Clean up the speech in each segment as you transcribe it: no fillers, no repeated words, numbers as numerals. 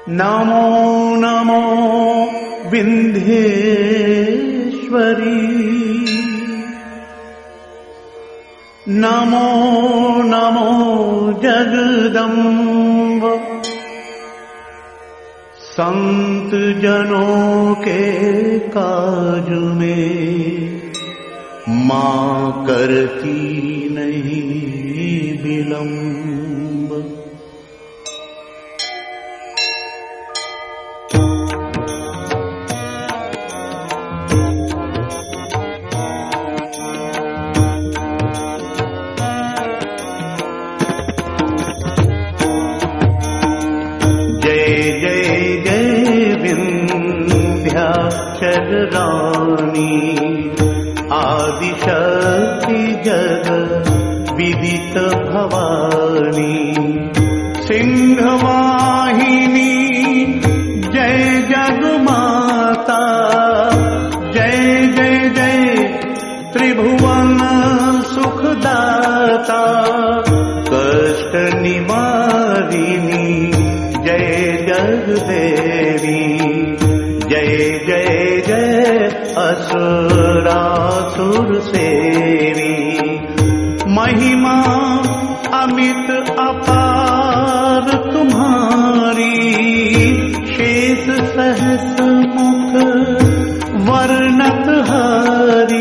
नमो नमो विंध्येश्वरी, नमो नमो जगदम्ब। संत जनों के काज में मां करती नहीं विलंब। विंध्याचल रानी, आदिशक्ति जग विदित भवानी। सिंहवाहिनी जय जगमाता, जय जय जय त्रिभुवन सुखदाता। कष्ट निवारिणी जय जगदेवी, जय जय जय असुरासुर सेवी। महिमा अमित अपार तुम्हारी, शेष सहस मुख वर्णत हरी।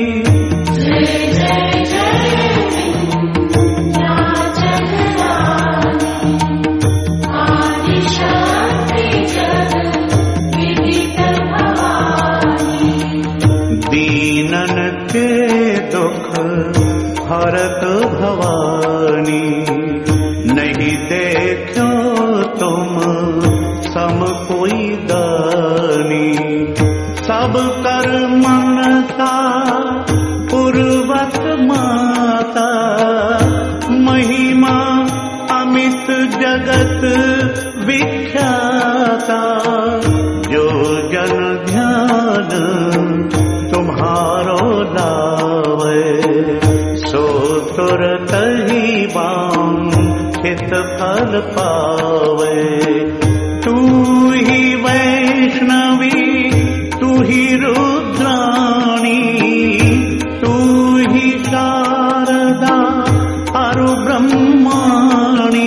दीनन के दुख हरत भवानी, नहीं देखो तुम सम कोई दानी। सब कर मन का पूर्वत माता, महिमा अमित जगत विख्याता। जो जन ध्यान तुम्हारो लावे, सो तुरत ही वांछित फल पावे। तू ही वैष्णवी, तू ही रुद्राणी, तू ही शारदा अरु ब्रह्माणी।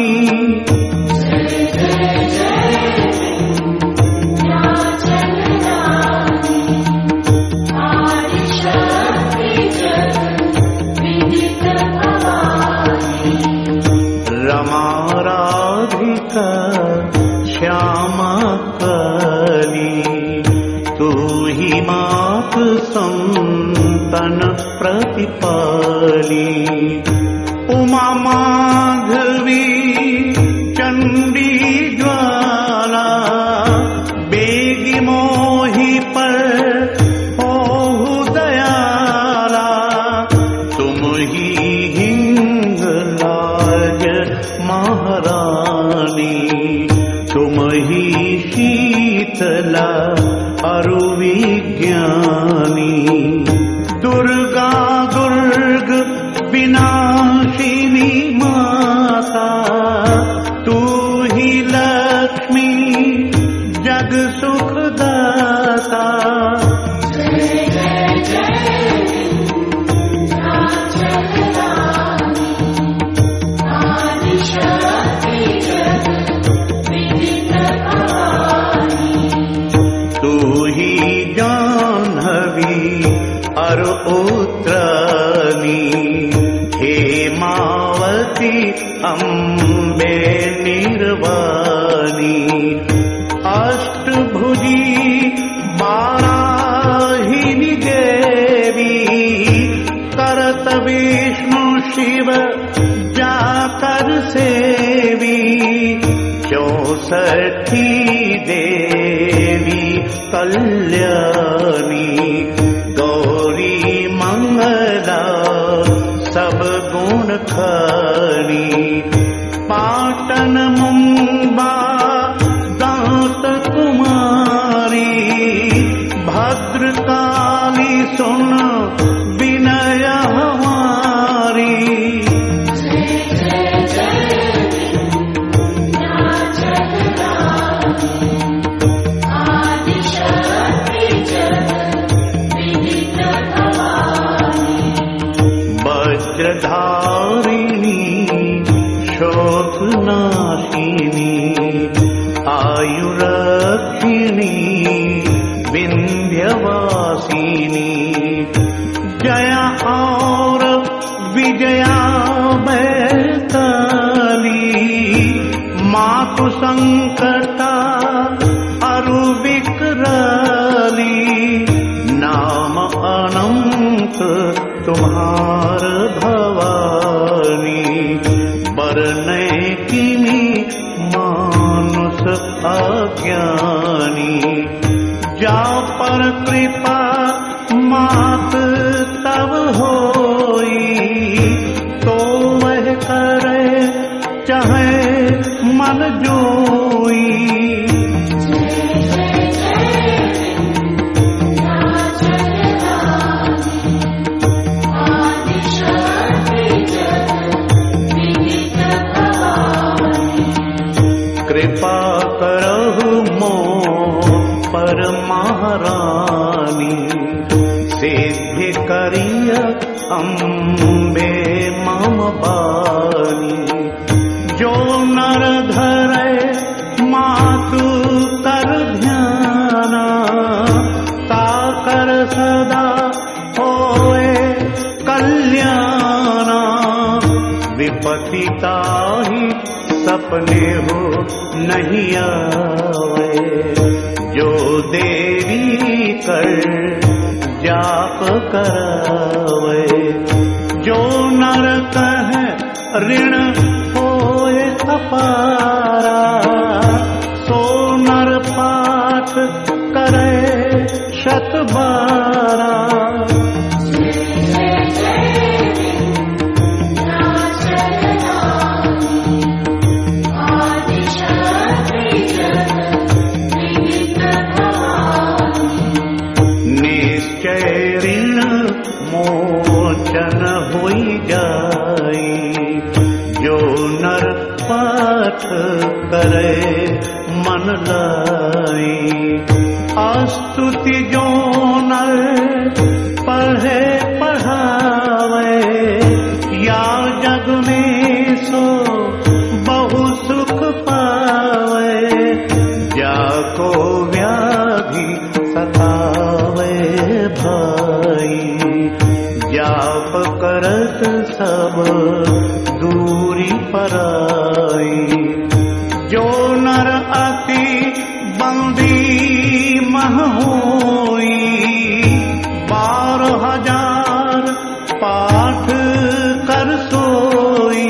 श्यामा काली, तू ही मात संतन प्रतिपाली। उमा माधवी चंडी ज्वाला, बेगी मोही पर होहु दयाला। तुम ही हिंगलाज महारानी, तुम ही शीतला अरु विज्ञानी। दुर्गा दुर्ग विनाशिनी माता, तू ही लक्ष्मी जग सुखदाता। अरु उत्तरानी, हेमावती अम्बे निर्वाणी। अष्टभुजी वाराहिनी देवी, करत विष्णु शिव जाकर सेवी। 64 देवी कल्याणी, गौरी मंगला सब गुण खानी। पाटन मुंबा दांत कुमारी, भद्रकाली सुन विनय हमारी। तारिणी शोक नाशिनी आयुरक्षिणी विंध्यवासिनी जया और विजया बैताली मातु संकटा अरु विकराली नाम अनंत तुम्हार भवानी बरने किमी मानुष अज्ञानी जा पर कृपा मात तब होई तो वह करे चाहे मन जोई कृपा करहु मोह पर महारानी सिद्धि करिय अम्बे मम बानी जो नर धरे मातु कर ध्याना ताकर सदा होए कल्याणा विपत्ति ताहि सपने हो नहीं आवे जो देवी कर जाप करावे जो नर कहे ऋण होए अपारा सो नर पाठ करे शत बारा मोचन होई जाई जो नर पाठ करे मन लाई स्तुति जो नर पढ़े पढ़ावे या जग में सो बहु सुख पावे जाको व्याधि सतावे भाई जाप करत सब दूरी पराई जो नर अति बंदी मह होई 12,000 पाठ कर सोई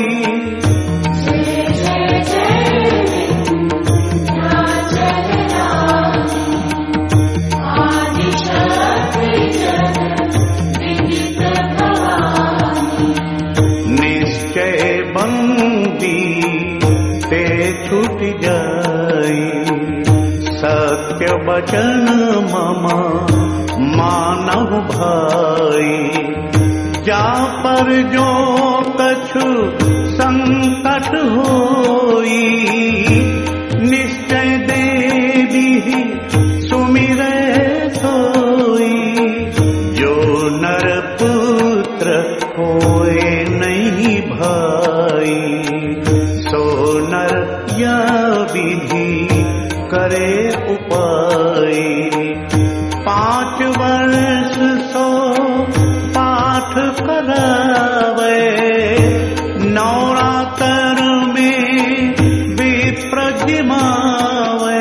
ते छूट जाई सत्य वचन मम मानव भाई जा पर जो कछु संकट होई निश्चय देवी सुमिरे सोई जो नर पुत्र होए नहीं भाई सो नर या विधि करे उपाय 5 वर्ष सो पाठ करावे नवरात्र में विप्र जिमावे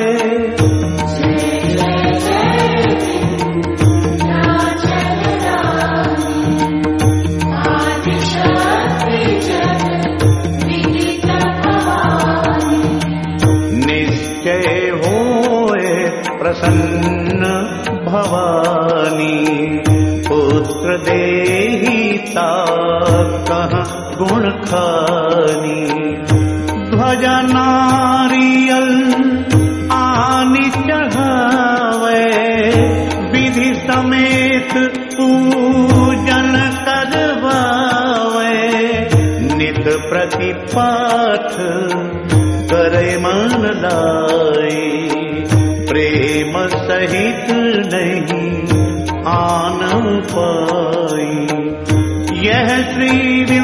प्रसन्न भवानी पुत्र देहि ताकह गुण खानी ध्वजा नारियल आनि चढ़ावे विधि समेत पूजन करवावे नित प्रति पाठ करे मन लाई प्रेम सहित नहीं आन पाई यह श्री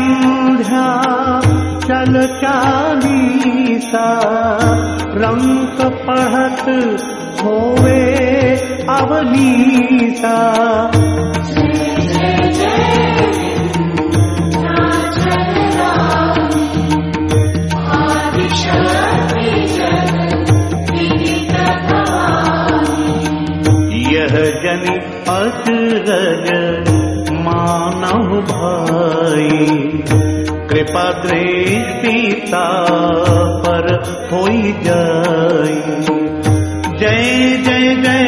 विंध्याचल चालीसा रंग पढ़त होवे अवनीसा। यह जनि अचरज मानव भाई कृपा दृष्टि पर होई जाई। जय जय जय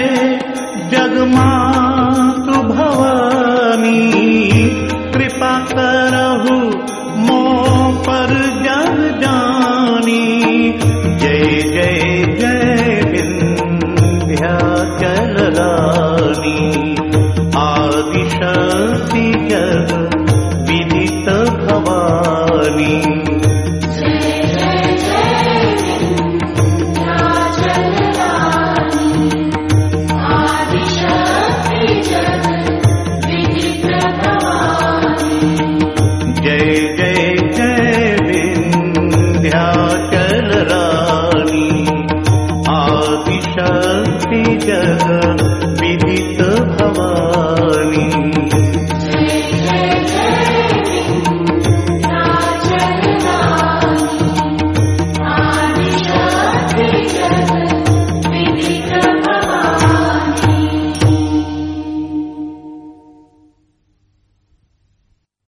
जगमातु भवानी कृपा करहु मो पर जग जानी। जय जय जय विंध्याचल रानी आदिशक्ति जग विदित भवानी। जय जय